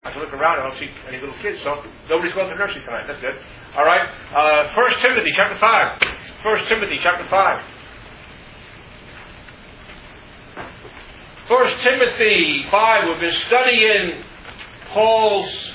I can look around, I don't see any little kids, so nobody's going to the nursery tonight. That's good. All right. 1 Timothy chapter 5. 1 Timothy chapter 5. 1 Timothy 5, we've been studying Paul's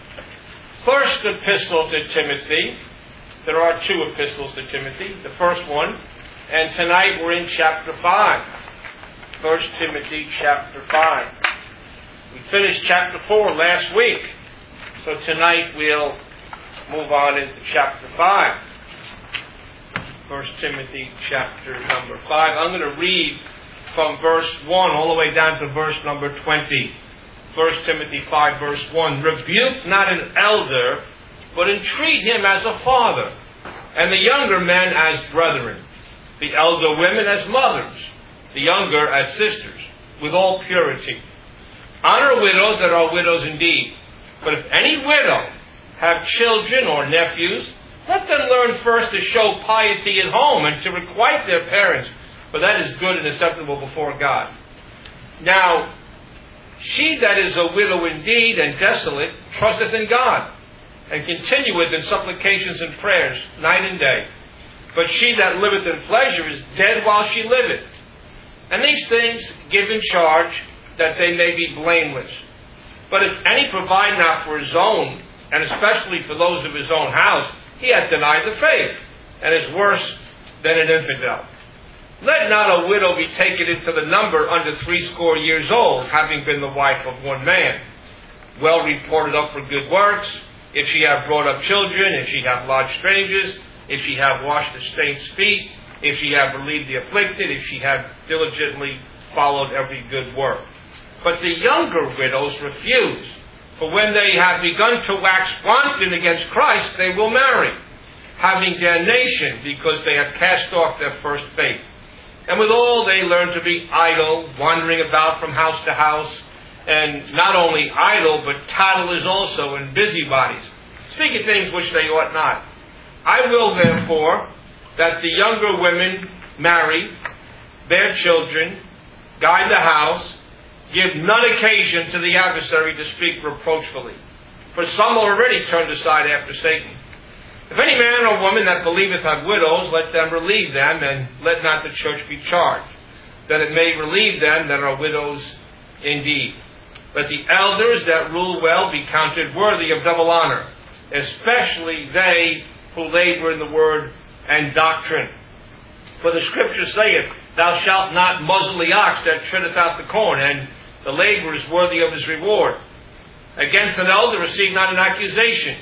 first epistle to Timothy. There are 2 epistles to Timothy, the first one. And tonight we're in chapter 5. 1 Timothy chapter 5. We finished chapter 4 last week. So tonight we'll move on into chapter 5. 1 Timothy chapter number 5. I'm going to read from verse 1 all the way down to verse number 20. 1 Timothy 5 verse 1. Rebuke not an elder, but entreat him as a father, and the younger men as brethren, the elder women as mothers, the younger as sisters, with all purity. Honor widows that are widows indeed. But if any widow have children or nephews, let them learn first to show piety at home and to requite their parents, for that is good and acceptable before God. Now, she that is a widow indeed and desolate trusteth in God, and continueth in supplications and prayers night and day. But she that liveth in pleasure is dead while she liveth. And these things give in charge, that they may be blameless. But if any provide not for his own, and especially for those of his own house, he hath denied the faith, and is worse than an infidel. Let not a widow be taken into the number under 80 years old, having been the wife of one man, well reported up for good works, if she have brought up children, if she have lodged strangers, if she have washed the saints' feet, if she have relieved the afflicted, if she have diligently followed every good work. But the younger widows refuse, for when they have begun to wax wanton against Christ, they will marry, having damnation, because they have cast off their first faith. And withal they learn to be idle, wandering about from house to house, and not only idle, but tattlers also, and busybodies, speaking things which they ought not. I will therefore that the younger women marry, bear children, guide the house, give none occasion to the adversary to speak reproachfully. For some already turned aside after Satan. If any man or woman that believeth have widows, let them relieve them, and let not the church be charged, that it may relieve them that are widows indeed. Let the elders that rule well be counted worthy of double honor, especially they who labor in the word and doctrine. For the Scripture saith, Thou shalt not muzzle the ox that treadeth out the corn, and the laborer is worthy of his reward. Against an elder receive not an accusation,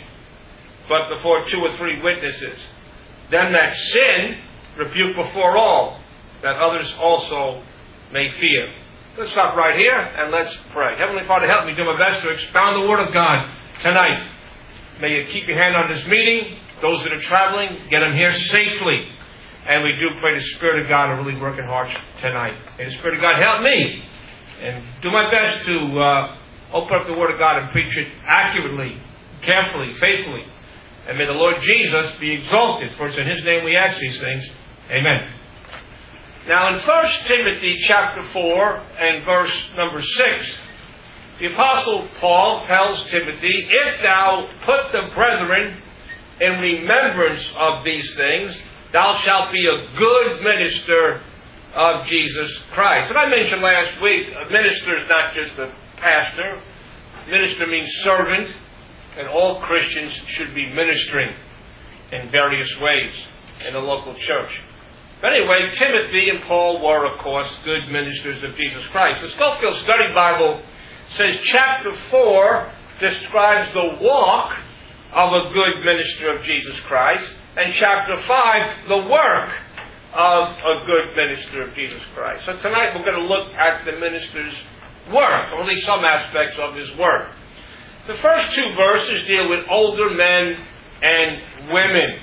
but before 2 or 3 witnesses. Them that sin rebuke before all, that others also may fear. Let's stop right here and let's pray. Heavenly Father, help me do my best to expound the Word of God tonight. May you keep your hand on this meeting. Those that are traveling, get them here safely. And we do pray the Spirit of God to really work in hearts tonight. May the Spirit of God help me and do my best to open up the Word of God and preach it accurately, carefully, faithfully. And may the Lord Jesus be exalted, for it's in His name we ask these things. Amen. Now in 1 Timothy chapter 4 and verse number 6, the Apostle Paul tells Timothy, If thou put the brethren in remembrance of these things, thou shalt be a good minister of Jesus Christ. And I mentioned last week, a minister is not just a pastor. Minister means servant. And all Christians should be ministering in various ways in the local church. But anyway, Timothy and Paul were, of course, good ministers of Jesus Christ. The Scofield Study Bible says chapter 4 describes the walk of a good minister of Jesus Christ, and chapter 5, the work of a good minister of Jesus Christ. So tonight we're going to look at the minister's work, or at least some aspects of his work. The first 2 verses deal with older men and women.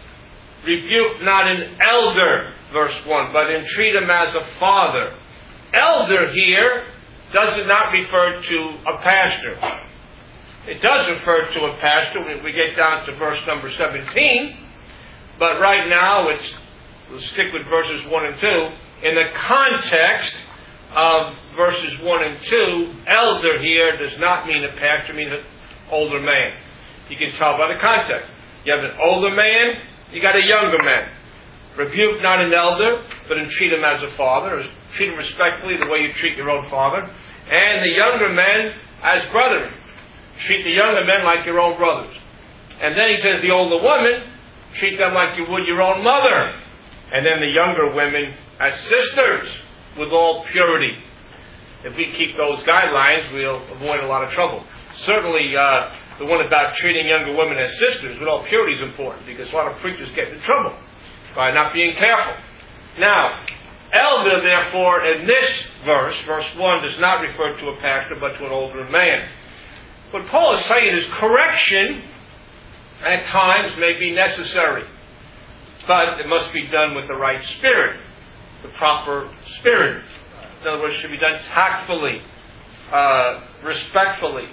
Rebuke not an elder, verse 1, but entreat him as a father. Elder here does not refer to a pastor. It does refer to a pastor when we get down to verse number 17. But right now, we'll stick with verses 1 and 2. In the context of verses 1 and 2, elder here does not mean a pastor, it means an older man. You can tell by the context. You have an older man, you got a younger man. Rebuke not an elder, but entreat him as a father, or treat him respectfully the way you treat your own father. And the younger men as brethren. Treat the younger men like your own brothers. And then he says the older women, treat them like you would your own mother. And then the younger women as sisters with all purity. If we keep those guidelines, we'll avoid a lot of trouble. Certainly, the one about treating younger women as sisters with all purity is important, because a lot of preachers get in trouble by not being careful. Now, elder, therefore, in this verse 1, does not refer to a pastor, but to an older man. What Paul is saying is correction at times may be necessary, but it must be done with the right spirit, the proper spirit. In other words, it should be done tactfully, respectfully,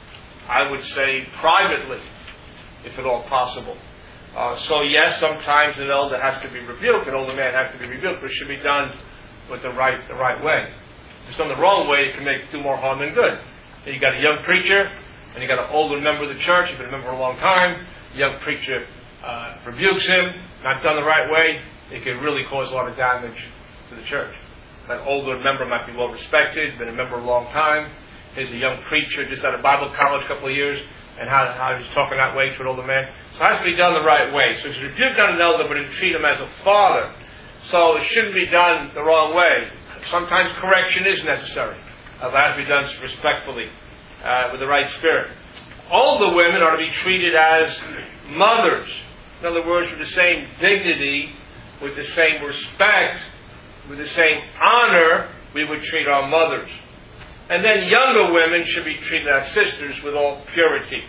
I would say privately, if at all possible. So yes, sometimes an elder has to be rebuked, an older man has to be rebuked, but it should be done with the right way. If it's done the wrong way, it can do more harm than good. You got a young preacher, and you got an older member of the church, you've been a member a long time, the young preacher rebukes him, not done the right way, it can really cause a lot of damage to the church. That older member might be well respected, been a member a long time. Here's a young preacher just out of Bible college a couple of years, and how he's talking that way to an older man. So it has to be done the right way. So it's rebuke not an elder, but treat him as a father. So it shouldn't be done the wrong way. Sometimes correction is necessary, but it has to be done respectfully, with the right spirit. Older women are to be treated as mothers. In other words, with the same dignity, with the same respect, with the same honor we would treat our mothers. And then younger women should be treated as sisters with all purity.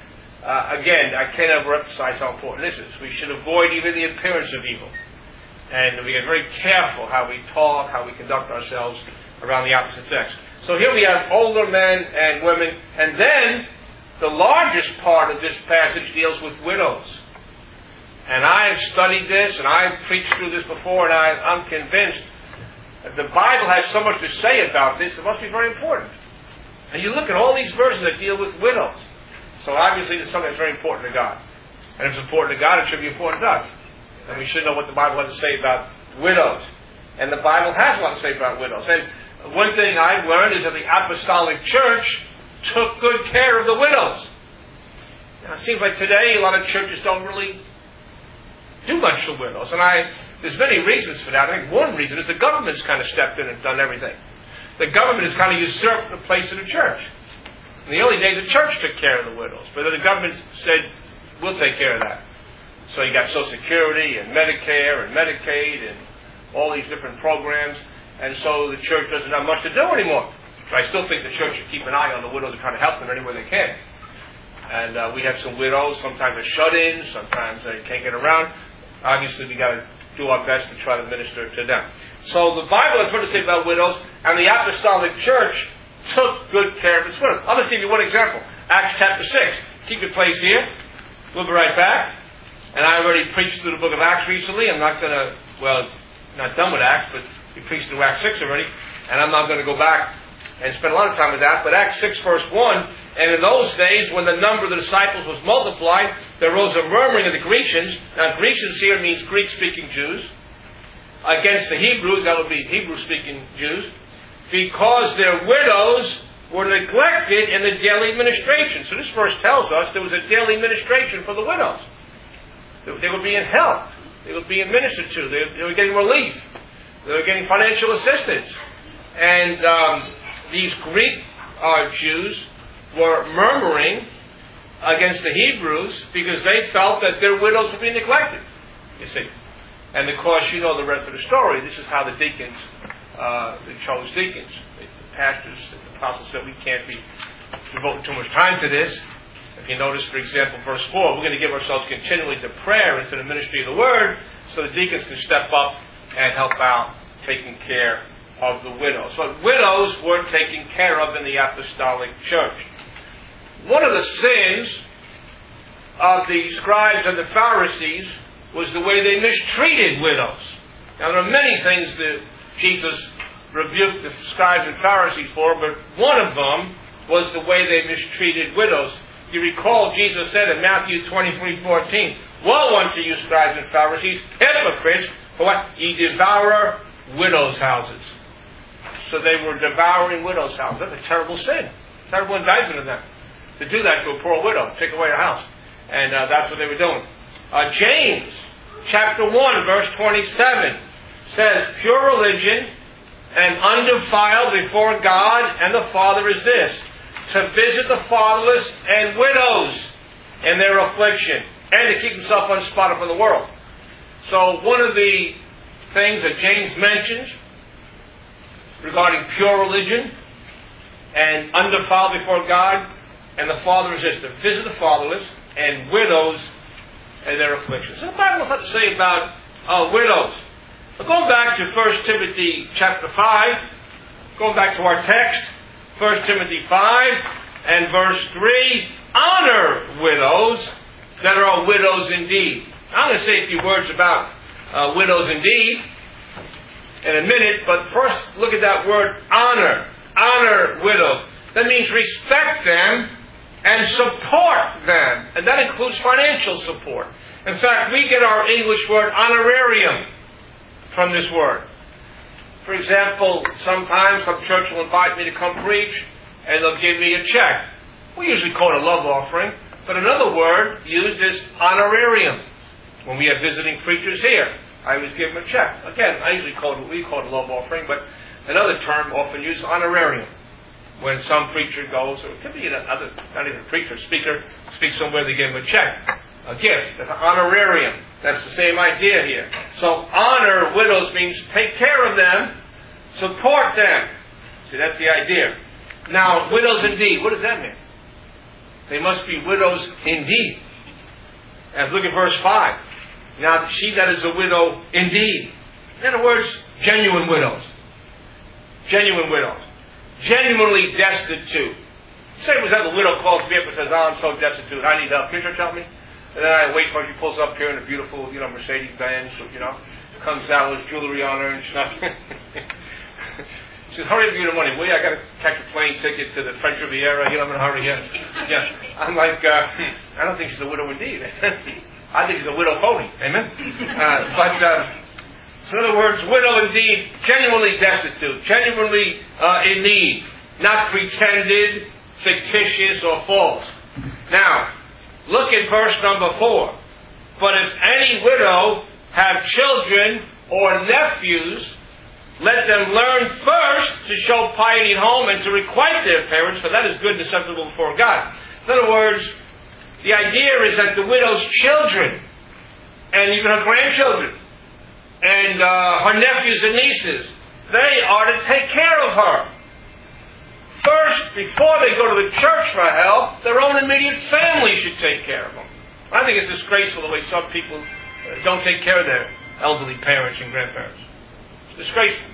Again, I can't overemphasize how important this is. We should avoid even the appearance of evil. And we get very careful how we talk, how we conduct ourselves around the opposite sex. So here we have older men and women. And then the largest part of this passage deals with widows. And I've studied this, and I've preached through this before, and I'm convinced that the Bible has so much to say about this, it must be very important. And you look at all these verses that deal with widows. So obviously it's something that's very important to God. And if it's important to God, it should be important to us. And we should know what the Bible has to say about widows. And the Bible has a lot to say about widows. And one thing I've learned is that the Apostolic Church took good care of the widows. Now, it seems like today a lot of churches don't really do much for widows. And there's many reasons for that. I think one reason is the government's kind of stepped in and done everything. The government has kind of usurped the place of the church. In the early days, the church took care of the widows. But then the government said, we'll take care of that. So you got Social Security and Medicare and Medicaid and all these different programs. And so the church doesn't have much to do anymore. But I still think the church should keep an eye on the widows and try to help them any way they can. And we have some widows. Sometimes they're shut-ins. Sometimes they can't get around. Obviously, we got to do our best to try to minister to them. So the Bible has what to say about widows, and the Apostolic Church took good care of its widows. I'll just give you one example. Acts chapter 6. Keep your place here. We'll be right back. And I already preached through the book of Acts recently. I'm not going to, not done with Acts, but we preached through Acts 6 already. And I'm not going to go back and spend a lot of time with that. But Acts 6 verse 1, and in those days when the number of the disciples was multiplied, there rose a murmuring of the Grecians. Now Grecians here means Greek-speaking Jews. Against the Hebrews, that would be Hebrew-speaking Jews. Because their widows were neglected in the daily administration. So this verse tells us there was a daily administration for the widows. They were being helped. They were being ministered to. They were getting relief. They were getting financial assistance. And these Greek Jews were murmuring against the Hebrews because they felt that their widows were being neglected. You see. And of course, you know the rest of the story. This is how the deacons, they chose deacons. The pastors, the apostles said, we can't be devoting too much time to this. If you notice, for example, verse 4, we're going to give ourselves continually to prayer and to the ministry of the Word so the deacons can step up and help out taking care of the widows. But widows were taken care of in the Apostolic Church. One of the sins of the scribes and the Pharisees was the way they mistreated widows. Now, there are many things that Jesus rebuked the scribes and Pharisees for, but one of them was the way they mistreated widows. You recall Jesus said in Matthew 23:14, "Woe unto you, scribes and Pharisees, hypocrites, for what? Ye devour widows' houses." So they were devouring widows' houses. That's a terrible sin. Terrible indictment of them. To do that to a poor widow, take away her house. And that's what they were doing. James, chapter 1, verse 27, says, "Pure religion and undefiled before God and the Father is this, to visit the fatherless and widows in their affliction, and to keep himself unspotted from the world." So one of the things that James mentions regarding pure religion and undefiled before God and the Father is this, to visit the fatherless and widows in their affliction. So the Bible has something to say about widows. But going back to 1 Timothy chapter 5, going back to our text, 1 Timothy 5 and verse 3, "Honor widows that are widows indeed." I'm going to say a few words about widows indeed in a minute, but first look at that word honor. Honor widows. That means respect them and support them. And that includes financial support. In fact, we get our English word honorarium from this word. For example, sometimes some church will invite me to come preach, and they'll give me a check. We usually call it a love offering, but another word used is honorarium. When we have visiting preachers here, I always give them a check. Again, we call it a love offering, but another term often used, honorarium. When some preacher goes, or it could be not even a preacher, speaker, speaks somewhere, they give him a check, a gift. That's an honorarium. That's the same idea here. So honor widows means take care of them, support them. See, that's the idea. Now, widows indeed, what does that mean? They must be widows indeed. And look at verse 5. Now, she that is a widow indeed. In other words, genuine widows. Genuine widows. Genuinely destitute. Say, was that a widow calls me up and says, "Oh, I'm so destitute, I need help. Can you help me?" And then I wait for she pulls up here in a beautiful, Mercedes Benz, comes out with jewelry on her and stuff. She says, "Hurry up and give me the money, will you? I got to catch a plane ticket to the French Riviera. I'm in a hurry here." Yeah. I'm like, I don't think she's a widow indeed. I think she's a widow phony. Amen? So in other words, widow indeed, genuinely destitute, genuinely in need, not pretended, fictitious, or false. Now, look at verse number 4. "But if any widow have children or nephews, let them learn first to show piety at home and to requite their parents, for that is good and acceptable before God." In other words, the idea is that the widow's children, and even her grandchildren, and her nephews and nieces, they are to take care of her. First, before they go to the church for help, their own immediate family should take care of them. I think it's disgraceful the way some people don't take care of their elderly parents and grandparents. It's disgraceful.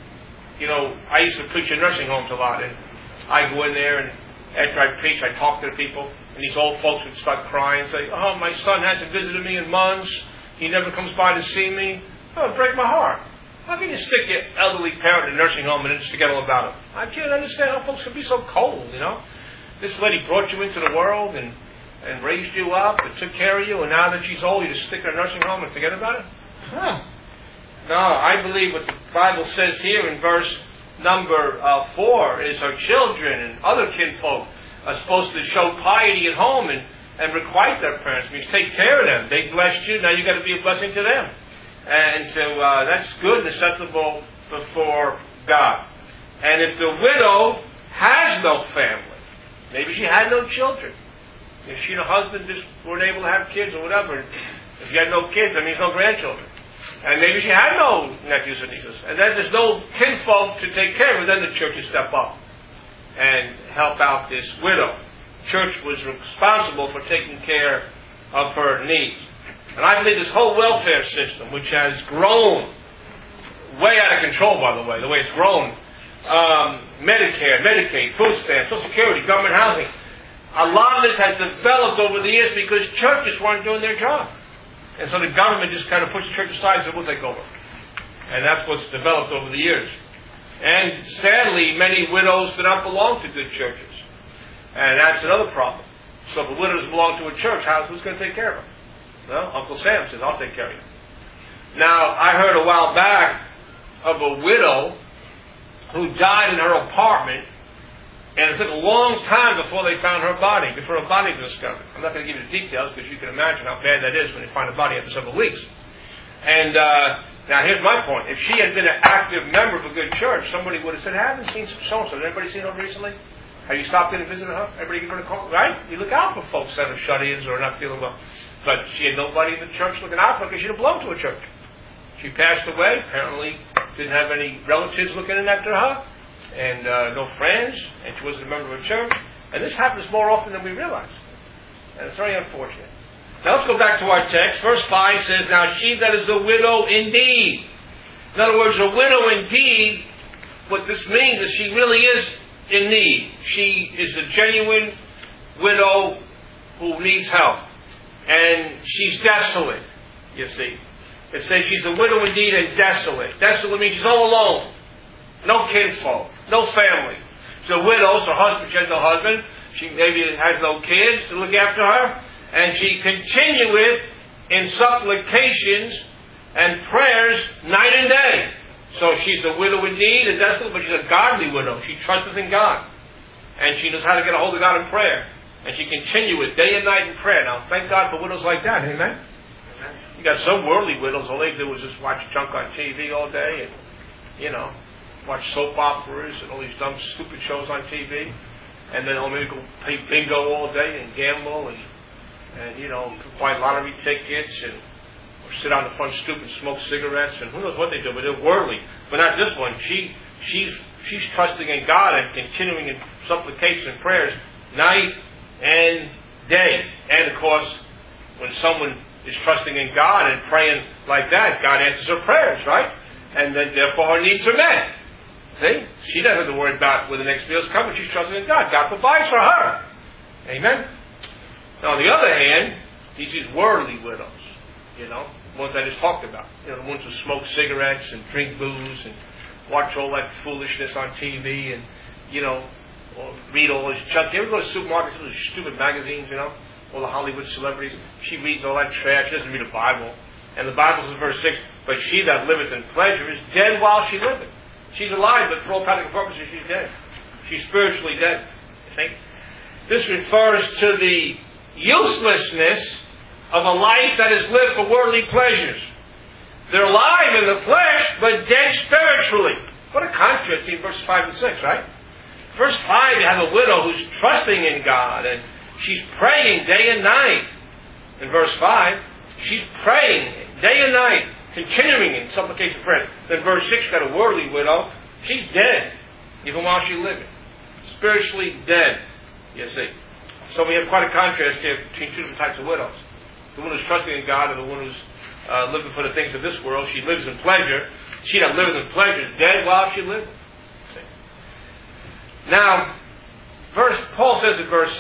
I used to preach in nursing homes a lot, and I go in there, and after I preach, I talk to the people, and these old folks would start crying and say, "Oh, my son hasn't visited me in months. He never comes by to see me." Oh, it'd break my heart. How can you stick your elderly parent in a nursing home and just forget all about him? I can't understand how folks can be so cold, This lady brought you into the world and raised you up and took care of you, and now that she's old, you just stick her in a nursing home and forget about it? Huh. No, I believe what the Bible says here in verse number 4 is her children and other kinfolk are supposed to show piety at home and requite their parents. It means take care of them. They blessed you, now you've got to be a blessing to them. And so that's good and acceptable before God. And if the widow has no family, maybe she had no children, if she and her husband just weren't able to have kids or whatever, if she had no kids, that means no grandchildren. And maybe she had no nephews or nieces, and then there's no kinfolk to take care of her, then the church would step up and help out this widow. The church was responsible for taking care of her needs. And I believe this whole welfare system, which has grown way out of control, by the way it's grown, Medicare, Medicaid, food stamps, Social Security, government housing, a lot of this has developed over the years because churches weren't doing their job. And so the government just kind of pushed the church aside and said, "We'll take over." And that's what's developed over the years. And sadly, many widows do not belong to good churches. And that's another problem. So if a widow doesn't belong to a church, who's going to take care of her? Well, Uncle Sam says, I'll take care of you. Now, I heard a while back of a widow who died in her apartment, and it took a long time before they found her body, before her body was discovered. I'm not going to give you the details, because you can imagine how bad that is when they find a body after several weeks. And now here's my point. If she had been an active member of a good church, somebody would have said, I haven't seen so-and-so. Has anybody seen her recently? Have you stopped in and visited her? Everybody give her a call? Right? You look out for folks that are shut-ins or not feeling well. But she had nobody in the church looking out for her because she didn't belong to a church. She passed away, apparently didn't have any relatives looking in after her, and no friends, and she wasn't a member of a church. And this happens more often than we realize. And it's very unfortunate. Now let's go back to our text. Verse 5 says, Now she that is a widow indeed. In other words, a widow indeed, what this means is she really is in need. She is a genuine widow who needs help. And she's desolate, you see. It says she's a widow indeed and desolate. Desolate means she's all alone. No kinfolk. No family. She's a widow, so her husband, she has no husband. She maybe has no kids to look after her. And she continueth in supplications and prayers night and day. So she's a widow indeed and desolate, but she's a godly widow. She trusted in God. And she knows how to get a hold of God in prayer. And she continueth day and night in prayer. Now, thank God for widows like that, amen? You got some worldly widows, all they do is just watch junk on TV all day and, watch soap operas and all these dumb, stupid shows on TV. And then maybe go play bingo all day and gamble and buy lottery tickets and or sit on the front stoop and smoke cigarettes and who knows what they do, but they're worldly. But not this one. She's trusting in God and continuing in supplication and prayers night and day. And of course, when someone is trusting in God and praying like that, God answers her prayers, right? And then therefore her needs are met. See? She doesn't have to worry about where the next meal's coming. She's trusting in God. God provides for her. Amen? Now, on the other hand, these worldly widows, ones I just talked about. The ones who smoke cigarettes and drink booze and watch all that foolishness on TV and, or read all this junk. You ever go to supermarkets, those stupid magazines, all the Hollywood celebrities? She reads all that trash. She doesn't read the Bible. And the Bible says in verse 6, But she that liveth in pleasure is dead while she liveth. She's alive, but for all practical purposes, she's dead. She's spiritually dead. You think? This refers to the uselessness of a life that is lived for worldly pleasures. They're alive in the flesh, but dead spiritually. What a contrast between verses 5 and 6, right? Verse 5, you have a widow who's trusting in God, and she's praying day and night. In verse 5, she's praying day and night, continuing in supplication prayer. Then verse 6, you got a worldly widow. She's dead, even while she's living. Spiritually dead, you see. So we have quite a contrast here between two different types of widows. The one who's trusting in God and the one who's living for the things of this world. She lives in pleasure. She that liveth in pleasure is dead while she liveth. Now, Paul says in verse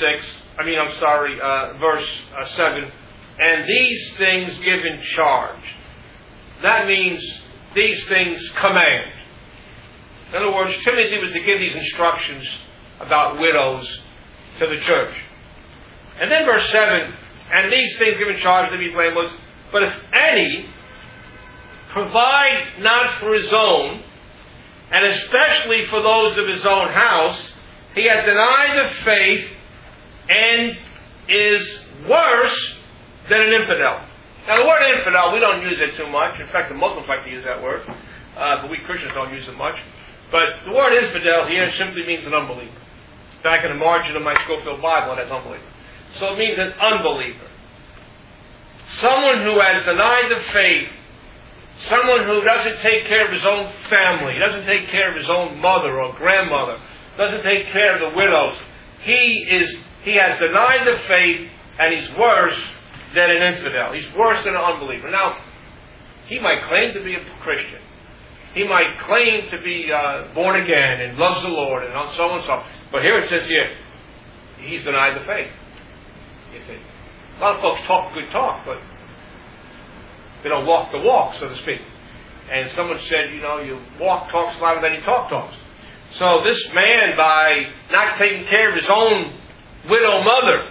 7, and these things give in charge. That means these things command. In other words, Timothy was to give these instructions about widows to the church. And then verse 7, and these things give in charge to be blameless, but if any provide not for his own, and especially for those of his own house, he hath denied the faith and is worse than an infidel. Now the word infidel, we don't use it too much. In fact, the Muslims like to use that word, but we Christians don't use it much. But the word infidel here simply means an unbeliever. Back in the margin of my Scofield Bible, it has unbeliever. So it means an unbeliever. Someone who has denied the faith. Someone who doesn't take care of his own family. Doesn't take care of his own mother or grandmother. Doesn't take care of the widows. He has denied the faith, and he's worse than an infidel. He's worse than an unbeliever. Now, he might claim to be a Christian. He might claim to be born again and loves the Lord and so and so. But here it says here, he's denied the faith. You see, a lot of folks talk good talk, but they don't walk the walk, so to speak. And someone said, you walk talks louder than you talks. So this man, by not taking care of his own widow mother,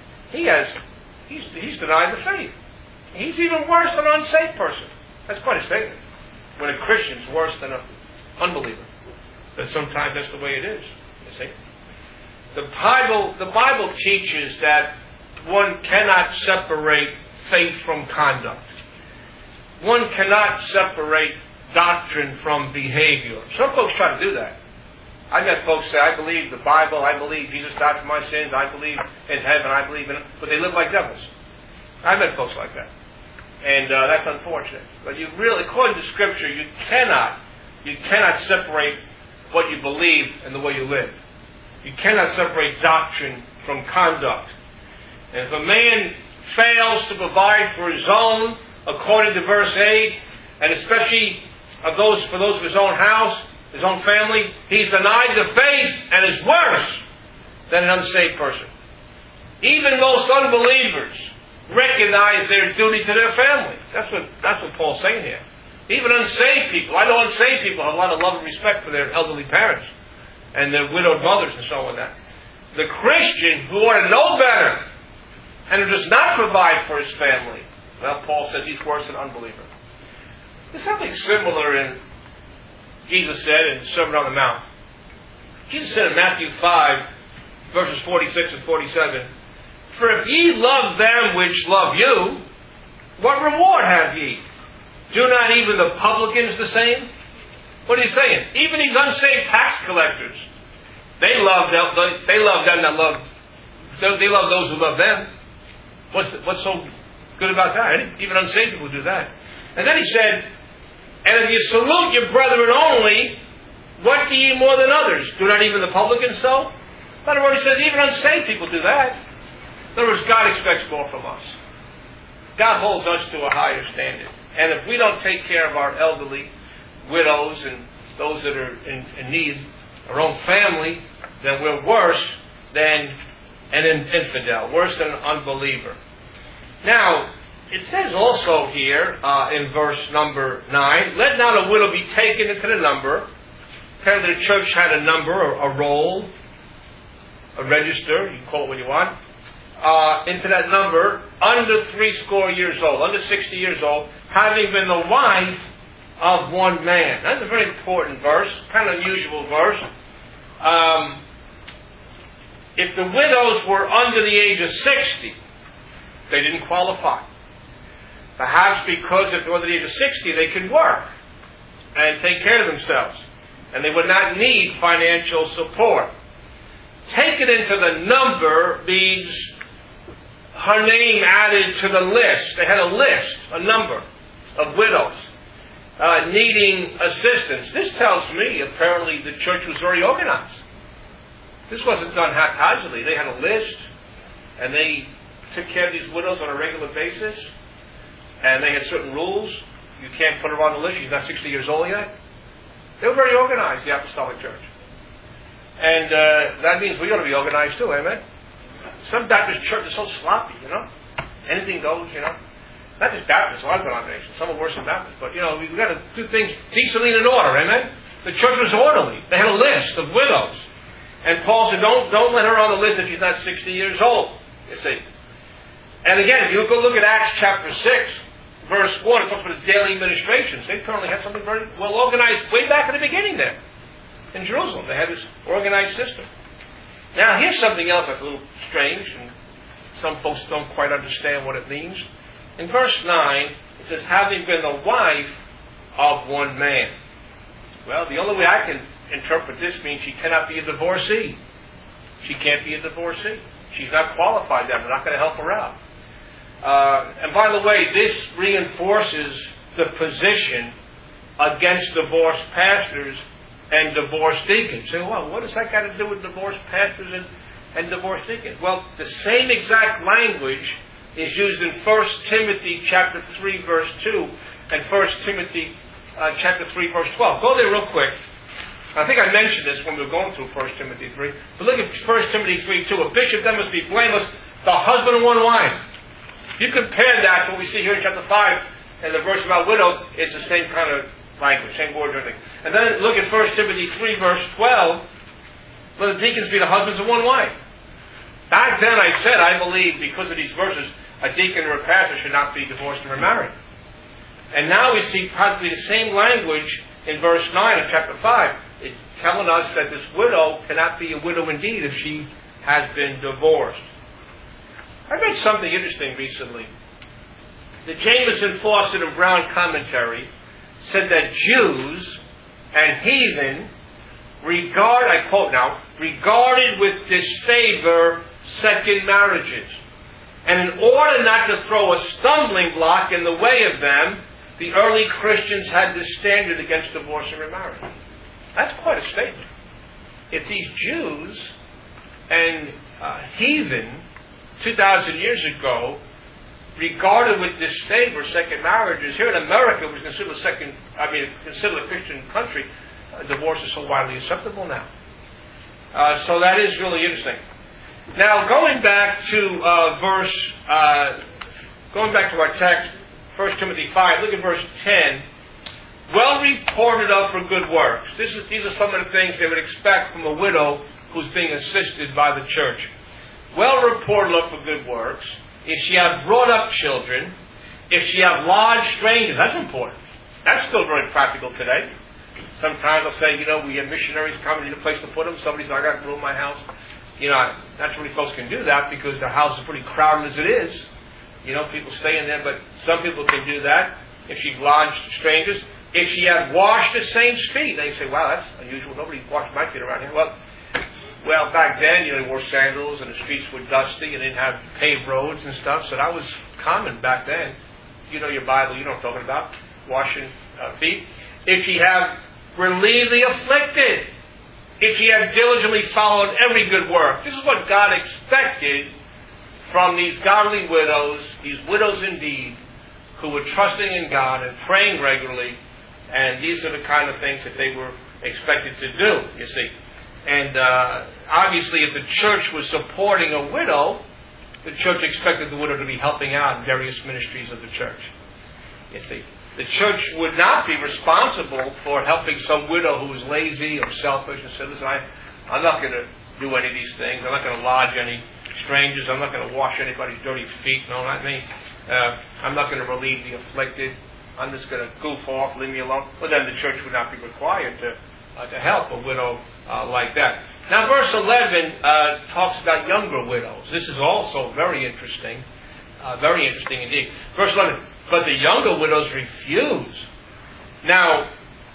he's denied the faith. He's even worse than an unsaved person. That's quite a statement. When a Christian's worse than an unbeliever. But sometimes that's the way it is. You see? The Bible teaches that one cannot separate faith from conduct. One cannot separate doctrine from behavior. Some folks try to do that. I've got folks say, I believe the Bible, I believe Jesus died for my sins, I believe in heaven, I believe in it, but they live like devils. I've met folks like that. And that's unfortunate. But you really, according to Scripture, you cannot separate what you believe and the way you live. You cannot separate doctrine from conduct. And if a man fails to provide for his own, according to verse 8, and especially for those of his own house, his own family, he's denied the faith and is worse than an unsaved person. Even most unbelievers recognize their duty to their family. That's what Paul's saying here. Even unsaved people. I know unsaved people have a lot of love and respect for their elderly parents and their widowed mothers and so on. That the Christian who ought to know better and who does not provide for his family, well, Paul says he's worse than an unbeliever. There's something similar in Jesus said in the Sermon on the Mount. Jesus said in Matthew 5, verses 46 and 47, "For if ye love them which love you, what reward have ye? Do not even the publicans the same?" What is he saying? Even these unsaved tax collectors, they love them that love. They love those who love them. What's so good about that? Even unsaved people do that. And then he said, "And if you salute your brethren only, what do ye more than others? Do not even the publicans so?" In other words, he says even unsaved people do that. In other words, God expects more from us. God holds us to a higher standard. And if we don't take care of our elderly, widows, and those that are in need, our own family, then we're worse than an infidel, worse than an unbeliever. Now, it says also here in verse number 9, "Let not a widow be taken into the number." Apparently the church had a number, or a roll, a register, you call it what you want, into that number, under 60 years old, under 60 years old, having been the wife of one man. That's a very important verse, kind of unusual verse. If the widows were under the age of 60, they didn't qualify. Perhaps because if they're under the age of 60, they could work and take care of themselves. And they would not need financial support. Taken into the number means her name added to the list. They had a list, a number of widows needing assistance. This tells me apparently the church was very organized. This wasn't done haphazardly. They had a list and they took care of these widows on a regular basis. And they had certain rules. You can't put her on the list. She's not 60 years old yet. They were very organized, the Apostolic Church. And that means we ought to be organized too, amen? Some Baptist churches are so sloppy, Anything goes, Not just Baptists, a lot of denominations. Some are worse than Baptists. But, we've got to do things decently and in order, amen? The church was orderly. They had a list of widows. And Paul said, don't let her on the list if she's not 60 years old. You see. And again, if you go look at Acts chapter 6, verse 1, it talks about the daily ministrations. They apparently had something very well organized way back in the beginning there. In Jerusalem, they had this organized system. Now, here's something else that's a little strange, and some folks don't quite understand what it means. In verse 9, it says, having been the wife of one man. Well, the only way I can interpret this means she cannot be a divorcee. She can't be a divorcee. She's not qualified then. They're not going to help her out. And by the way, this reinforces the position against divorced pastors and divorced deacons. So, well, what does that got to do with divorced pastors and divorced deacons? Well, the same exact language is used in 1 Timothy chapter 3, verse 2, and 1 Timothy chapter 3, verse 12. Go there real quick. I think I mentioned this when we were going through 1 Timothy 3. But look at 1 Timothy 3, 2. A bishop then must be blameless, the husband of one wife. You compare that to what we see here in chapter 5 and the verse about widows, it's the same kind of language, same words, everything. And then look at 1 Timothy 3, verse 12. Let the deacons be the husbands of one wife. Back then I said, I believe because of these verses, a deacon or a pastor should not be divorced and remarried. And now we see practically the same language in verse 9 of chapter 5. It's telling us that this widow cannot be a widow indeed if she has been divorced. I read something interesting recently. The Jameson, Fawcett, and Brown commentary said that Jews and heathen I quote now, regarded with disfavor second marriages. And in order not to throw a stumbling block in the way of them, the early Christians had this standard against divorce and remarriage. That's quite a statement. If these Jews and heathen 2,000 years ago regarded with disfavor second marriages, here in America, we consider considered a Christian country, divorce is so widely acceptable now. So that is really interesting. Now, going back to our text, 1 Timothy 5, look at verse 10. Well reported of for good works. These are some of the things they would expect from a widow who's being assisted by the church. Well reported of for good works. If she have brought up children, if she have lodged strangers, that's important. That's still very practical today. Sometimes they'll say, we have missionaries coming, need a place to put them. Somebody's like, I got room in my house. Naturally folks can do that because their house is pretty crowded as it is. People stay in there, but some people can do that. If she's lodged strangers, if she had washed the saints' feet, they say, wow, that's unusual. Nobody washed my feet around here. Well, back then, they wore sandals and the streets were dusty and didn't have paved roads and stuff, so that was common back then. You know your Bible, you know what I'm talking about, washing feet. If she have relieved the afflicted, if she had diligently followed every good work. This is what God expected from these godly widows, these widows indeed, who were trusting in God and praying regularly, and these are the kind of things that they were expected to do, you see. And obviously, if the church was supporting a widow, the church expected the widow to be helping out in various ministries of the church. You see, the church would not be responsible for helping some widow who is lazy or selfish and said, listen, I'm not going to do any of these things. I'm not going to lodge any strangers. I'm not going to wash anybody's dirty feet. No, not me. I'm not going to relieve the afflicted. I'm just going to goof off, leave me alone. Well, then the church would not be required to help a widow like that. Now, verse 11 talks about younger widows. This is also very interesting indeed. Verse 11, but the younger widows refuse. Now,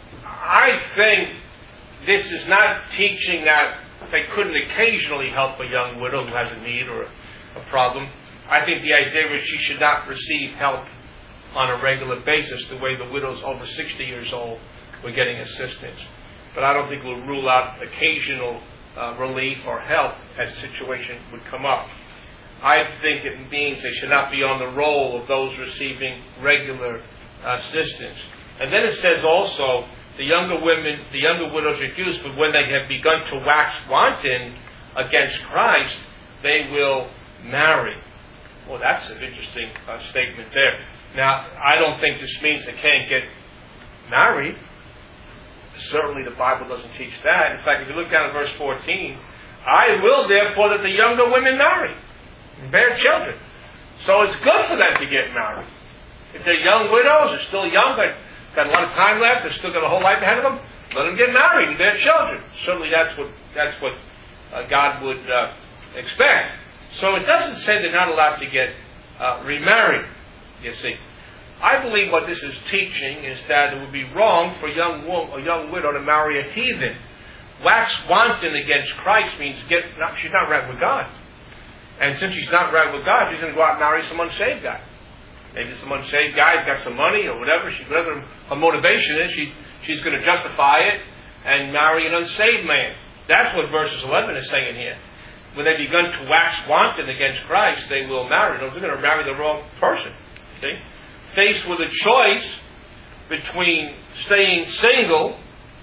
I think this is not teaching that they couldn't occasionally help a young widow who has a need or a problem. I think the idea is she should not receive help on a regular basis the way the widows over 60 years old were getting assistance. But I don't think we'll rule out occasional relief or help as a situation would come up. I think it means they should not be on the roll of those receiving regular assistance. And then it says also, the younger widows refuse, but when they have begun to wax wanton against Christ, they will marry. Well, that's an interesting statement there. Now, I don't think this means they can't get married. Certainly the Bible doesn't teach that. In fact, if you look down at verse 14, I will therefore that the younger women marry and bear children. So it's good for them to get married. If they're young widows, they're still young, but got a lot of time left, they've still got a whole life ahead of them, let them get married and bear children. Certainly that's what God would expect. So it doesn't say they're not allowed to get remarried, you see. I believe what this is teaching is that it would be wrong for a young widow to marry a heathen. Wax wanton against Christ means she's not right with God. And since she's not right with God, she's going to go out and marry some unsaved guy. Maybe some unsaved guy's got some money or whatever. Whatever her motivation is, she's going to justify it and marry an unsaved man. That's what verses 11 is saying here. When they begun to wax wanton against Christ, they will marry. They're going to marry the wrong person. See? Faced with a choice between staying single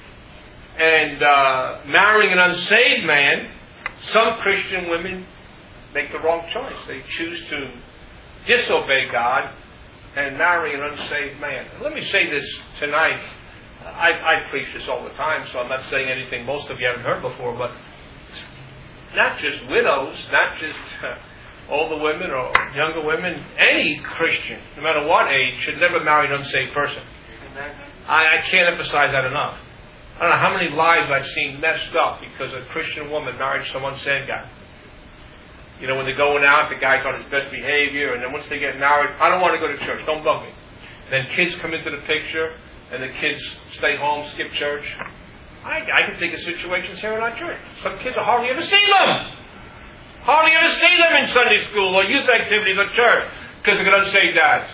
and marrying an unsaved man, some Christian women make the wrong choice. They choose to disobey God and marry an unsaved man. And let me say this tonight. I preach this all the time, so I'm not saying anything most of you haven't heard before, but not just widows, not just older women or younger women, any Christian, no matter what age, should never marry an unsaved person. I can't emphasize that enough. I don't know how many lives I've seen messed up because a Christian woman married some unsaved guy. You know, when they're going out, the guy's on his best behavior, and then once they get married, I don't want to go to church, don't bug me. And then kids come into the picture, and the kids stay home, skip church. I can think of situations here in our church. Some kids I hardly ever see them. Hardly ever see them in Sunday school or youth activities or church because they've got unsaved dads.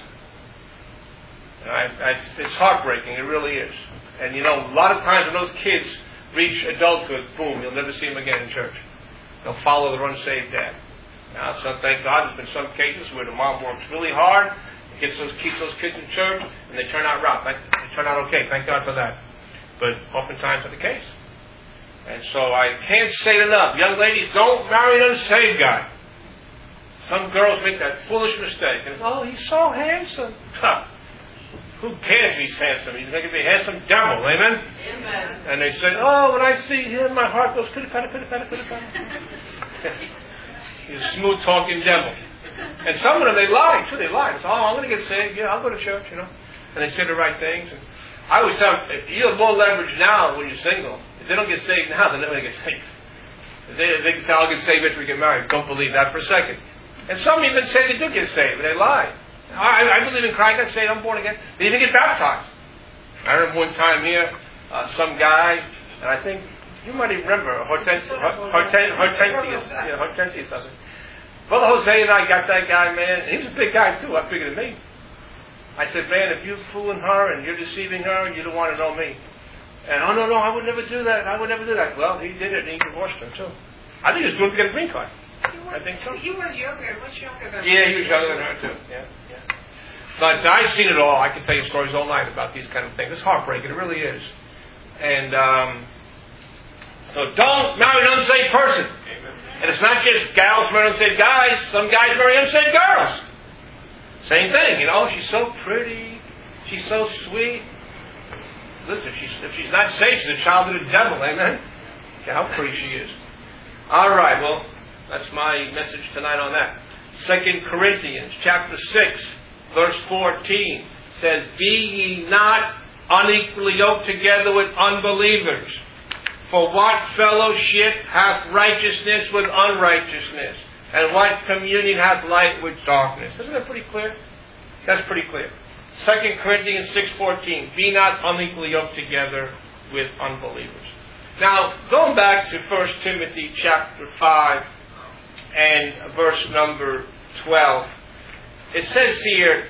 It's heartbreaking, it really is. And you know, a lot of times when those kids reach adulthood, boom, you'll never see them again in church. They'll follow their unsaved dad. Now, so thank God there's been some cases where the mom works really hard, keeps those kids in church, and they turn out right. They turn out okay. Thank God for that. But oftentimes that's the case. And so I can't say it enough. Young ladies, don't marry an unsaved guy. Some girls make that foolish mistake. And oh, he's so handsome. Who cares if he's handsome? He's going to be a handsome devil. Amen? Amen. And they say, oh, when I see him, my heart goes pitter-patter, pitter-patter, pitter-patter. He's a smooth-talking devil. And some of them, they lie, too. They lie. They say, oh, I'm going to get saved. Yeah, I'll go to church, you know. And they say the right things. And I always tell them, you have more leverage now when you're single. If they don't get saved now, they're never going to get saved. They can say, I'll get saved after we get married. Don't believe that for a second. And some even say they do get saved, but they lie. I believe in Christ. I say I'm born again. They even get baptized. I remember one time here, some guy, and I think you might even remember Hortensius something. Brother Jose and I got that guy, man. And he was a big guy too. I figured than me. I said, man, if you're fooling her and you're deceiving her, you don't want to know me. And oh no, I would never do that. I would never do that. Well, he did it, and he divorced her too. I think he was doing to get a green card. I think so. He was younger, much younger than her. Yeah, he was younger than her too. Yeah. But I've seen it all. I can tell you stories all night about these kind of things. It's heartbreaking. It really is. And so don't marry an unsaved person. Amen. And it's not just gals marrying unsaved guys. Some guys marry unsaved girls. Same thing. You know, she's so pretty. She's so sweet. Listen, if she's not saved, she's a child of the devil. Amen. Okay, how pretty she is. All right. Well, that's my message tonight on that. 2 Corinthians chapter 6. Verse 14 says, be ye not unequally yoked together with unbelievers. For what fellowship hath righteousness with unrighteousness? And what communion hath light with darkness? Isn't that pretty clear? That's pretty clear. 2 Corinthians 6:14, be not unequally yoked together with unbelievers. Now, going back to 1 Timothy chapter 5 and verse number 12, it says here,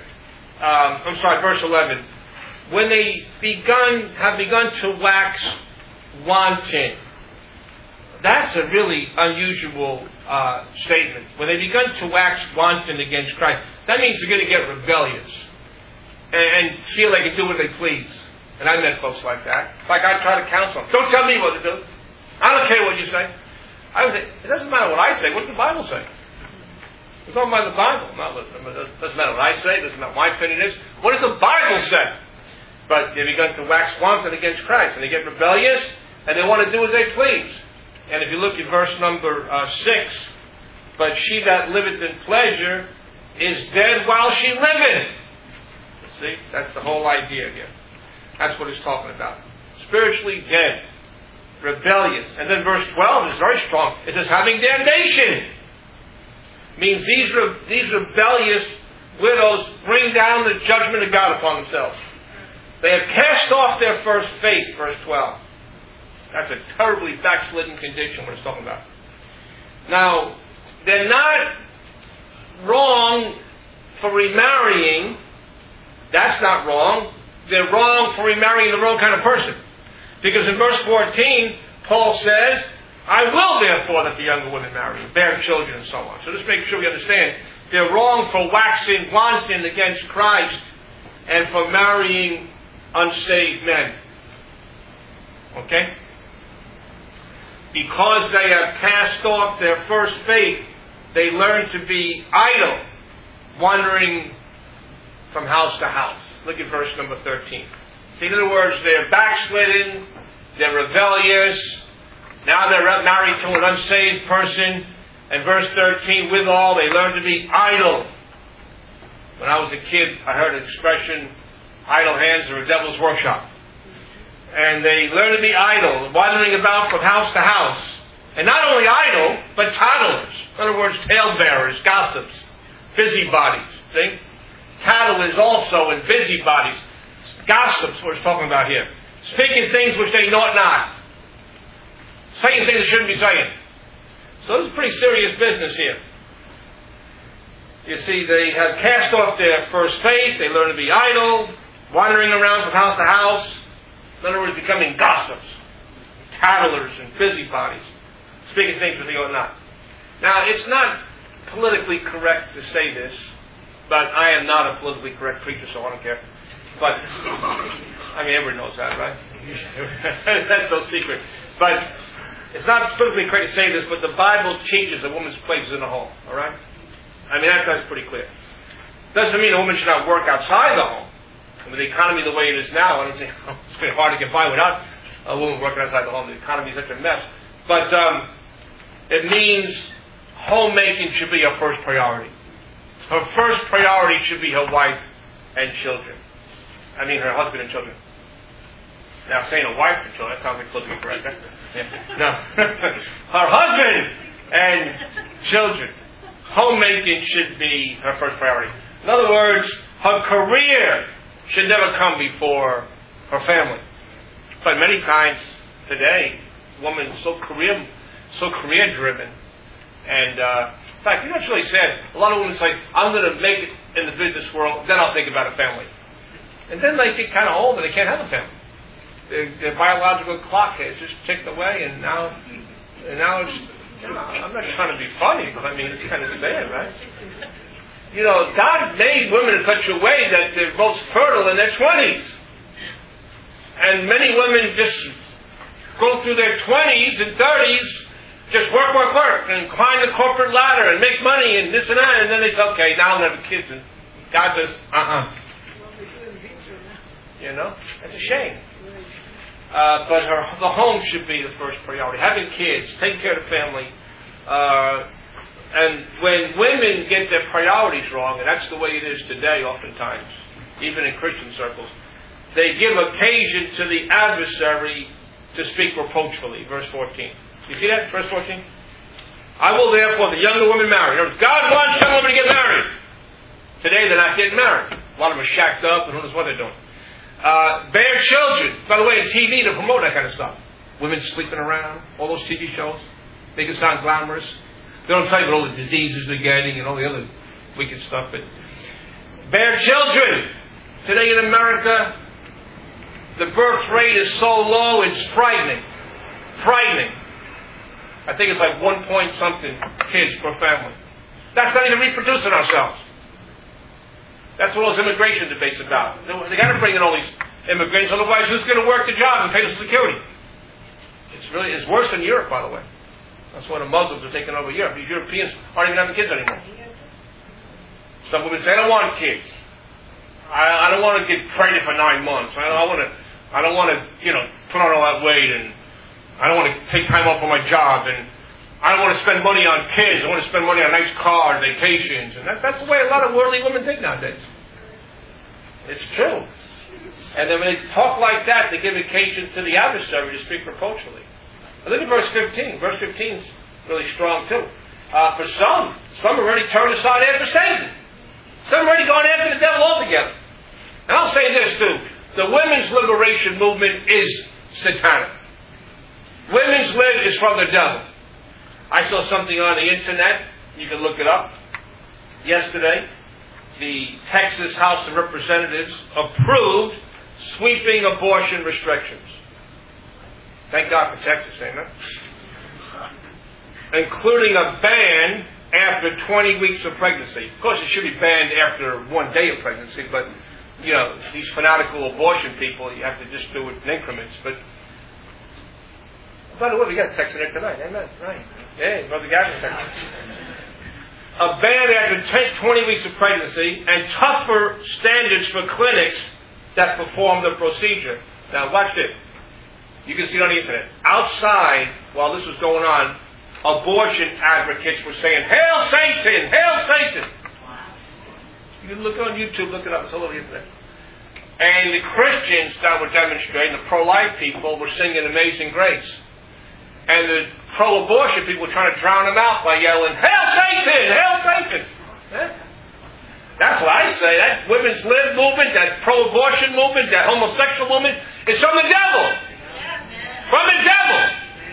verse 11, when they have begun to wax wanton. That's a really unusual statement. When they begun to wax wanton against Christ, that means they're going to get rebellious and feel they can do what they please. And I met folks like that. Like I try to counsel them. Don't tell me what to do. I don't care what you say. I would say, it doesn't matter what I say. What does the Bible say? We're talking about the Bible. It doesn't matter what I say. It doesn't matter what my opinion is. What does the Bible say? But they begun to wax wanton against Christ. And they get rebellious. And they want to do as they please. And if you look at verse number 6. But she that liveth in pleasure is dead while she liveth. See? That's the whole idea here. That's what it's talking about. Spiritually dead. Rebellious. And then verse 12 is very strong. It says having damnation. Means these rebellious widows bring down the judgment of God upon themselves. They have cast off their first faith, verse 12. That's a terribly backslidden condition, what it's talking about. Now, they're not wrong for remarrying. That's not wrong. They're wrong for remarrying the wrong kind of person. Because in verse 14, Paul says, I will therefore that the younger women marry, bear children, and so on. So just make sure we understand. They're wrong for waxing wanton against Christ and for marrying unsaved men. Okay? Because they have cast off their first faith, they learn to be idle, wandering from house to house. Look at verse number 13. See, in other words, they're backslidden, they're rebellious, now they're married to an unsaved person, and verse 13, withal they learn to be idle. When I was a kid, I heard an expression, idle hands are a devil's workshop. And they learn to be idle, wandering about from house to house. And not only idle, but tattlers. In other words, talebearers, gossips, busybodies. See? Tattlers also and busybodies. Gossips, what we're talking about here. Speaking things which they ought not. Saying things they shouldn't be saying. So this is pretty serious business here. You see, they have cast off their first faith. They learn to be idle, wandering around from house to house. In other words, becoming gossips, tattlers, and busybodies. Speaking things that they ought not. Now, it's not politically correct to say this, but I am not a politically correct preacher, so I don't care. But, I mean, everyone knows that, right? That's no secret. But it's not politically correct to say this, but the Bible teaches a woman's place is in the home, all right? I mean, that's pretty clear. Doesn't mean a woman should not work outside the home. With the economy the way it is now, I don't say it's very hard to get by without a woman working outside the home. The economy is such a mess. But it means homemaking should be her first priority. Her first priority should be her wife and children. I mean, her husband and children. Now, saying a wife and children, that sounds like politically correct. Yeah. No. Her husband and children. Homemaking should be her first priority. In other words, her career should never come before her family. But many times today, women so career driven, and in fact, you know what's really sad? A lot of women say, "I'm going to make it in the business world, then I'll think about a family." And then they get kind of old and they can't have a family. Their biological clock has just ticked away, and now it's. You know, I'm not trying to be funny, but I mean it's kind of sad, right? You know, God made women in such a way that they're most fertile in their 20s. And many women just go through their 20s and 30s, just work, and climb the corporate ladder and make money and this and that, and then they say, okay, now I'm going to have kids. And God says, You know, that's a shame. But the home should be the first priority. Having kids, taking care of the family. And when women get their priorities wrong, and that's the way it is today oftentimes, even in Christian circles, they give occasion to the adversary to speak reproachfully. Verse 14. You see that? Verse 14? I will therefore the younger woman marry. God wants young women to get married. Today they're not getting married. A lot of them are shacked up and who knows what they're doing. Bear children. By the way, in TV they promote that kind of stuff. Women sleeping around. All those TV shows. Make it sound glamorous. They don't tell you about all the diseases they're getting and all the other wicked stuff. But bear children. Today in America, the birth rate is so low, it's frightening. Frightening. I think it's like 1 point something kids per family. That's not even reproducing ourselves. That's what those immigration debates about. They got to bring in all these immigrants, otherwise who's going to work the jobs and pay Social Security? It's worse than Europe, by the way. That's why the Muslims are taking over Europe. These Europeans aren't even having kids anymore. Some women say, I don't want kids. I don't want to get pregnant for 9 months. I don't want to, put on all that weight, and I don't want to take time off from my job, and I don't want to spend money on kids. I want to spend money on nice cars, vacations, and that's the way a lot of worldly women think nowadays. It's true. And then when they talk like that, they give occasion to the adversary to speak reproachfully. Look at verse 15. Verse 15 is really strong too. For some have already turned aside after Satan. Some have already gone after the devil altogether. And I'll say this too. The women's liberation movement is satanic. Women's lib is from the devil. I saw something on the internet. You can look it up. Yesterday, the Texas House of Representatives approved sweeping abortion restrictions. Thank God for Texas, amen? Including a ban after 20 weeks of pregnancy. Of course, it should be banned after 1 day of pregnancy, but, these fanatical abortion people, you have to just do it in increments. But, by the way, we got a text in there tonight, amen? Right. Hey, Brother Gavin texted. A ban after 20 weeks of pregnancy and tougher standards for clinics that perform the procedure. Now watch this. You can see it on the internet. Outside, while this was going on, abortion advocates were saying, "Hail Satan! Hail Satan!" You can look on YouTube, look it up, it's all over the internet. And the Christians that were demonstrating, the pro-life people, were singing Amazing Grace. And the pro-abortion people were trying to drown them out by yelling, "Hail Satan! Hail Satan!" Eh? That's what I say. That women's lib movement, that pro-abortion movement, that homosexual movement is from the devil. From the devil.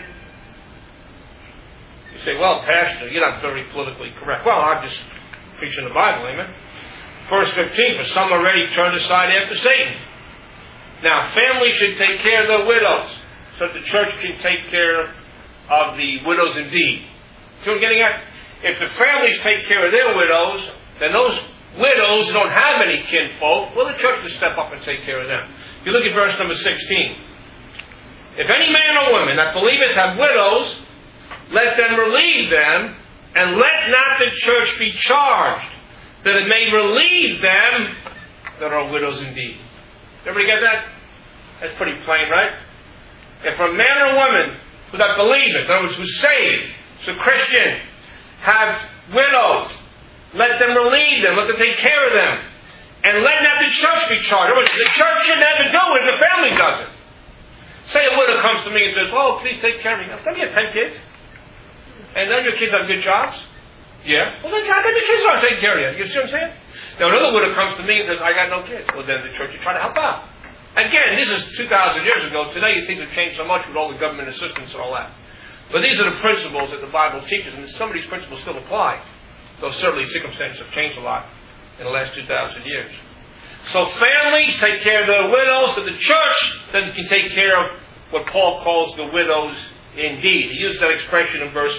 You say, "Well, Pastor, you're not very politically correct." Well, I'm just preaching the Bible, amen? Verse 15, "For some already turned aside after Satan." Now, families should take care of their widows, so that the church can take care of the widows indeed. See what I'm getting at? If the families take care of their widows, then those widows who don't have any kinfolk, well, the church will step up and take care of them. If you look at verse number 16. "If any man or woman that believeth have widows, let them relieve them, and let not the church be charged, that it may relieve them that are widows indeed." Everybody get that? That's pretty plain, right? If a man or woman who that believeth, in other words, who's saved, is a Christian, have widows, let them relieve them, let them take care of them, and let not the church be charged. In other words, the church shouldn't have to do it if the family does it. Say a widow comes to me and says, "Oh, please take care of me." Tell me you have 10 kids. And then your kids have good jobs. Yeah. Well, then God, your kids aren't taking care of you. You see what I'm saying? Now, another widow comes to me and says, "I got no kids." Well, then the church will try to help out. Again, this is 2,000 years ago. Today, things have changed so much with all the government assistance and all that. But these are the principles that the Bible teaches, and some of these principles still apply. Though certainly circumstances have changed a lot in the last 2,000 years. So families take care of their widows, so the church then can take care of what Paul calls the widows indeed. He uses that expression in verse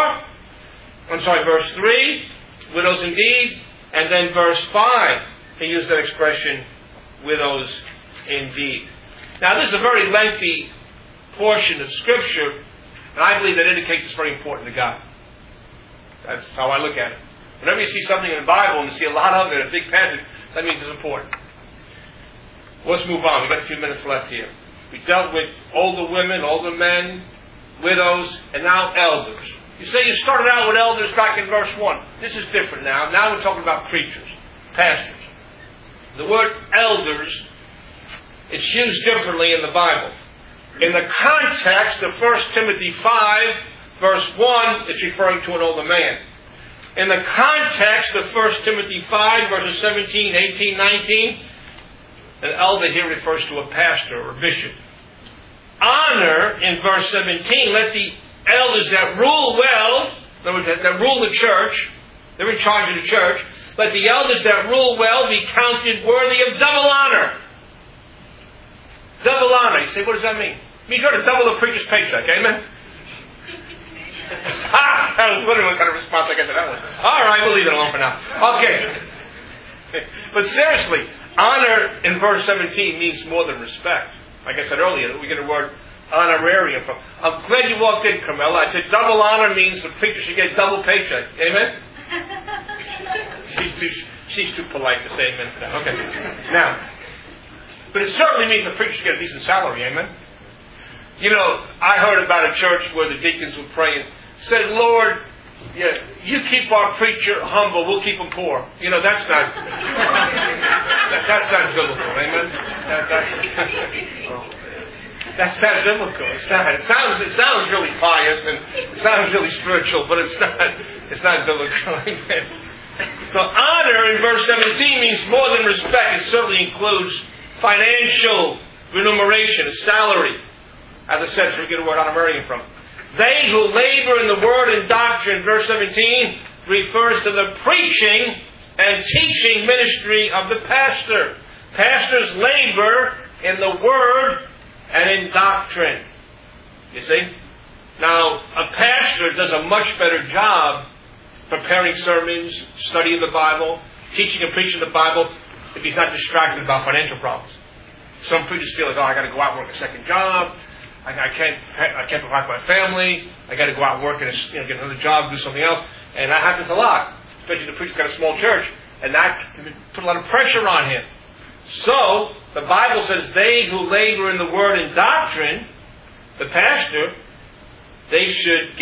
3, widows indeed, and then verse 5, he uses that expression, widows indeed. Now this is a very lengthy portion of Scripture, and I believe that indicates it's very important to God. That's how I look at it. Whenever you see something in the Bible and you see a lot of it, a big passage, that means it's important. Let's move on. We've got a few minutes left here. We dealt with older women, older men, widows, and now elders. You say you started out with elders back in verse 1. This is different now. Now we're talking about preachers, pastors. The word elders, it's used differently in the Bible. In the context of 1 Timothy 5, verse 1, it's referring to an older man. In the context of 1 Timothy 5, verses 17, 18, 19, an elder here refers to a pastor or a bishop. Honor, in verse 17, let the elders that rule well, in other words, that rule the church, they're in charge of the church, let the elders that rule well be counted worthy of double honor. Double honor. You say, what does that mean? It means you're to double the preacher's paycheck. Amen? I was wondering what kind of response I got to that one. All right, we'll leave it alone for now. Okay. But seriously, honor in verse 17 means more than respect. Like I said earlier, we get the word honorarium from. I'm glad you walked in, Carmela. I said double honor means the preacher should get double paycheck. Amen? She's too polite to say amen to that. Okay. Now, but it certainly means the preacher should get a decent salary. Amen? You know, I heard about a church where the deacons were praying, said, "Lord, yeah, you keep our preacher humble, we'll keep him poor." You know, that's not that's not biblical, amen? That's not biblical. It's not. It sounds really pious and it sounds really spiritual, but it's not biblical. Amen. So honor in verse 17 means more than respect. It certainly includes financial remuneration, a salary. As I said, we get the word honorarium from. They who labor in the word and doctrine, verse 17, refers to the preaching and teaching ministry of the pastor. Pastors labor in the word and in doctrine. You see? Now, a pastor does a much better job preparing sermons, studying the Bible, teaching and preaching the Bible, if he's not distracted about financial problems. Some preachers feel like, I got to go out and work a second job. I can't provide for my family. I got to go out and work and get another job, do something else, and that happens a lot. Especially if the preacher's got a small church, and that can put a lot of pressure on him. So The Bible says they who labor in the word and doctrine, the pastor, they should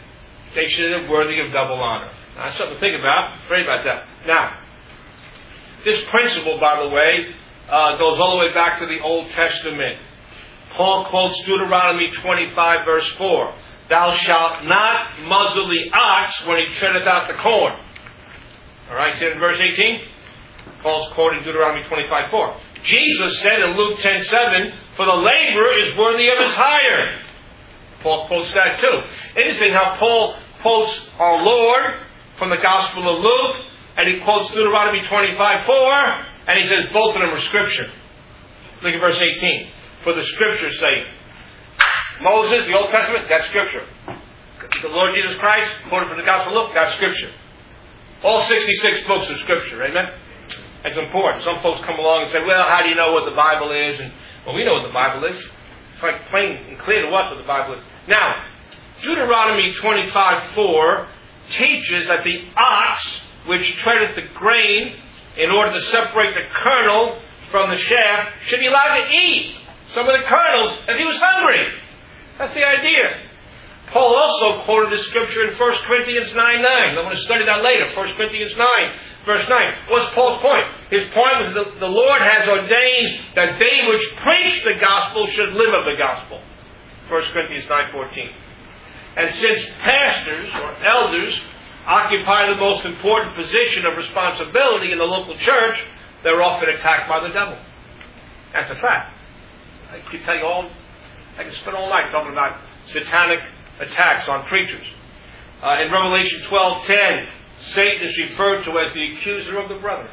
be worthy of double honor. Now, that's something to think about. Pray about that. Now, this principle, by the way, goes all the way back to the Old Testament. Paul quotes Deuteronomy 25, verse 4. Thou shalt not muzzle the ox when he treadeth out the corn. All right, see it in verse 18? Paul's quoting Deuteronomy 25, 4. Jesus said in Luke 10:7, for the laborer is worthy of his hire. Paul quotes that too. Interesting how Paul quotes our Lord from the Gospel of Luke, and he quotes Deuteronomy 25:4, and he says both of them are Scripture. Look at verse 18. For the Scripture's sake. Moses, the Old Testament, that's Scripture. The Lord Jesus Christ, quoted from the Gospel of Luke, that's Scripture. All 66 books are Scripture. Amen? That's important. Some folks come along and say, well, how do you know what the Bible is? And, well, we know what the Bible is. It's like plain and clear to us what the Bible is. Now, Deuteronomy 25:4 teaches that the ox which treadeth the grain in order to separate the kernel from the shaft should be allowed to eat some of the kernels if he was hungry. That's the idea. Paul also quoted the scripture in 1 Corinthians 9:9. I'm going to study that later. 1 Corinthians 9, verse 9. What's Paul's point? His point was that the Lord has ordained that they which preach the gospel should live of the gospel. 1 Corinthians 9:14. And since pastors or elders occupy the most important position of responsibility in the local church, they're often attacked by the devil. That's a fact. I can tell you I can spend all night talking about satanic attacks on preachers. In Revelation 12:10, Satan is referred to as the accuser of the brethren.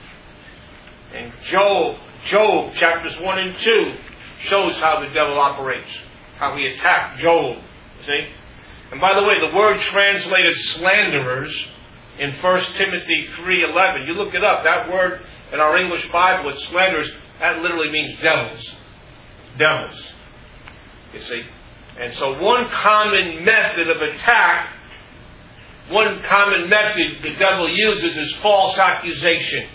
And Job chapters 1 and 2 shows how the devil operates, how he attacked Job. See? And by the way, the word translated slanderers in 1 Timothy 3:11, you look it up, that word in our English Bible with slanderers, that literally means devils. Devils. You see? And so one common method of attack, one common method the devil uses is false accusation.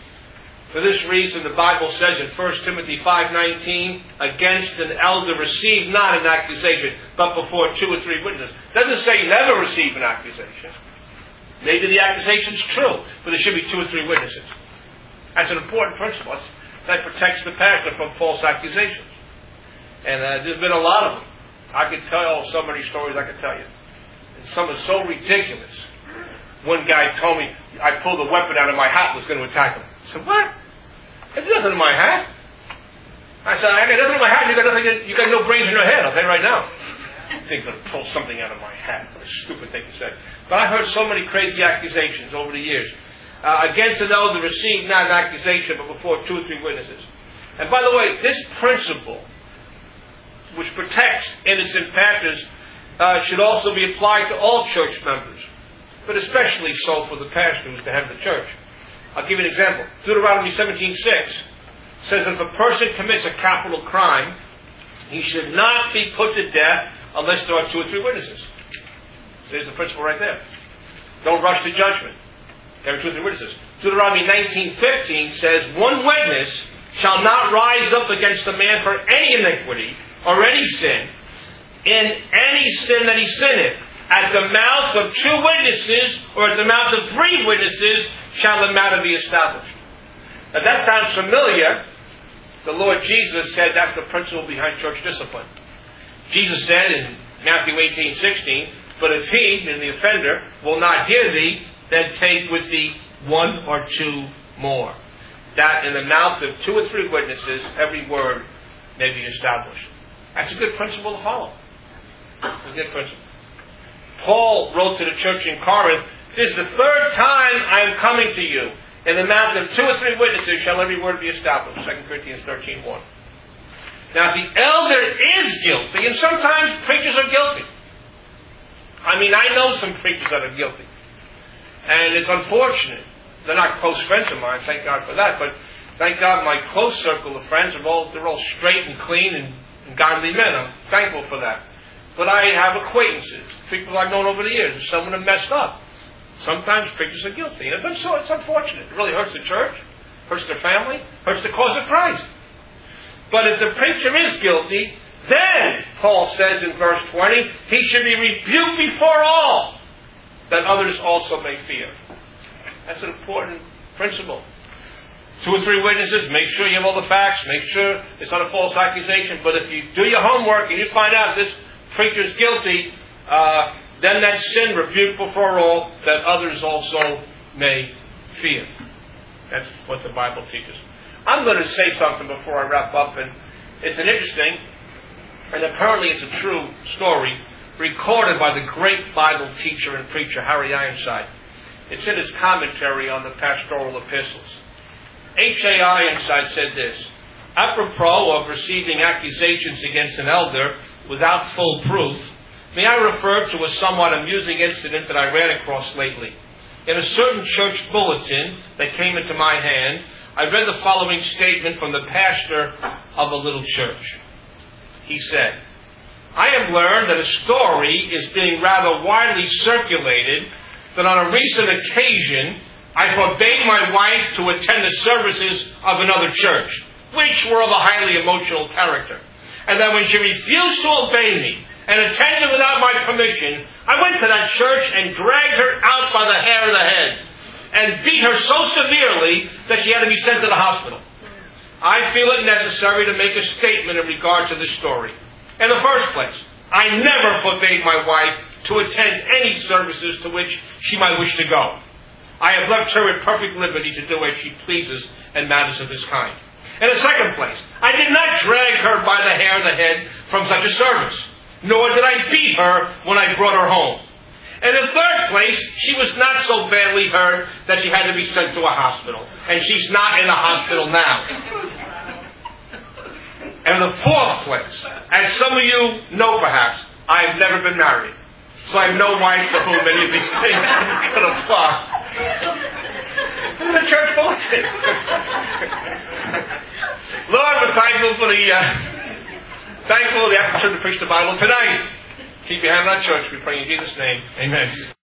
For this reason, the Bible says in 1 Timothy 5:19, against an elder receive not an accusation, but before 2 or 3 witnesses. It doesn't say never receive an accusation. Maybe the accusation's true, but there should be 2 or 3 witnesses. That's an important principle. That protects the pastor from false accusations. And there's been a lot of them. I could tell so many stories I could tell you. And some are so ridiculous. One guy told me I pulled a weapon out of my hat and was going to attack him. I said, what? There's nothing in my hat. I said, I got nothing in my hat. You got no brains in your head, I'll tell you right now. I think I'm going to pull something out of my hat. What a stupid thing to say. But I heard so many crazy accusations over the years. Against an elder receive not an accusation, but before 2 or 3 witnesses. And by the way, this principle, which protects innocent pastors, should also be applied to all church members, but especially so for the pastor who's the head of the church. I'll give you an example. Deuteronomy 17:6 says that if a person commits a capital crime, he should not be put to death unless there are 2 or 3 witnesses. So there's the principle right there. Don't rush to judgment. There are 2 or 3 witnesses. Deuteronomy 19:15 says, one witness shall not rise up against a man for any iniquity or any sin, in any sin that he sinneth. At the mouth of 2 witnesses, or at the mouth of 3 witnesses, shall the matter be established. Now that sounds familiar. The Lord Jesus said that's the principle behind church discipline. Jesus said in Matthew 18:16, but if he, meaning the offender, will not hear thee, then take with thee 1 or 2 more. That in the mouth of 2 or 3 witnesses, every word may be established. That's a good principle to follow. A good principle. Paul wrote to the church in Corinth, this is the 3rd time I am coming to you. In the mouth of 2 or 3 witnesses shall every word be established. 2 Corinthians 13:1. Now, if the elder is guilty, and sometimes preachers are guilty. I mean, I know some preachers that are guilty. And it's unfortunate. They're not close friends of mine, thank God for that. But thank God my close circle of friends, they're all straight and clean and godly men. I'm thankful for that. But I have acquaintances, people I've known over the years, and some of them messed up. Sometimes preachers are guilty. And it's unfortunate. It really hurts the church, hurts their family, hurts the cause of Christ. But if the preacher is guilty, then, Paul says in verse 20, he should be rebuked before all, that others also may fear. That's an important principle. 2 or 3 witnesses, make sure you have all the facts, make sure it's not a false accusation. But if you do your homework and you find out this preacher's guilty, then that sin rebuked before all, that others also may fear. That's what the Bible teaches. I'm going to say something before I wrap up, and it's an interesting, and apparently it's a true story, recorded by the great Bible teacher and preacher Harry Ironside. It's in his commentary on the pastoral epistles. H.A. Ironside said this: apropos of receiving accusations against an elder without full proof, may I refer to a somewhat amusing incident that I ran across lately. In a certain church bulletin that came into my hand, I read the following statement from the pastor of a little church. He said, I have learned that a story is being rather widely circulated that on a recent occasion I forbade my wife to attend the services of another church, which were of a highly emotional character, and that when she refused to obey me and attended without my permission, I went to that church and dragged her out by the hair of the head and beat her so severely that she had to be sent to the hospital. I feel it necessary to make a statement in regard to this story. In the first place, I never forbade my wife to attend any services to which she might wish to go. I have left her at perfect liberty to do as she pleases in matters of this kind. In the second place, I did not drag her by the hair of the head from such a service, nor did I beat her when I brought her home. In the third place, she was not so badly hurt that she had to be sent to a hospital, and she's not in a hospital now. And in the fourth place, as some of you know perhaps, I've never been married, so I have no wife to whom any of these things could apply. In the church bulletin. Lord, we're thankful for the opportunity to preach the Bible tonight. Keep your hand on our church. We pray in Jesus' name. Amen.